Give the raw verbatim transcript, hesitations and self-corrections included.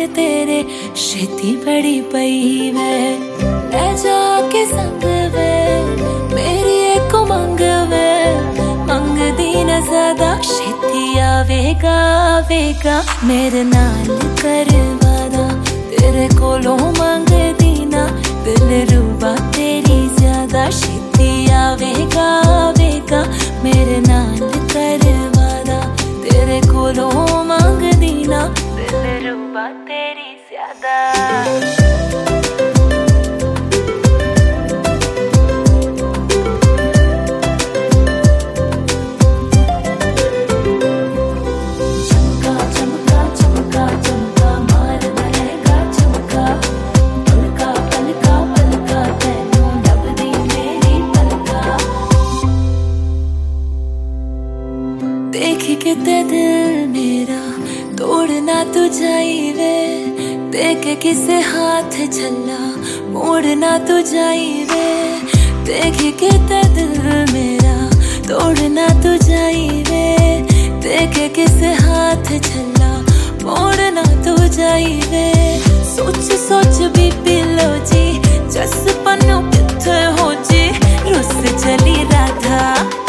तेरे छेती बड़ी पई वे ले जाके संग वे मेरी एक मंग वे मंग दी न ज्यादा छेती आवेगा आवेगा मेरे नाल कर वादा तेरे कोलों मंग दी ना दिल रूबा तेरी ज्यादा छेती आवेगा आवेगा मेरे नाल कर वादा तेरे कोलों मंग दी ना दिल रूबा तेरी ज्यादा देखी किते दिल मेरा तोड़ना तू जाई वे देखे किसे हाथ झल्ला मोड़ना तू जाई वे देखी किते दिल मेरा तोड़ना तू जाई वे देखे किसे हाथ झल्ला मोड़ना तू जाई वे सोच सोच भी पिलो जी जस पन्नों किथे हो जी रुस चली राधा।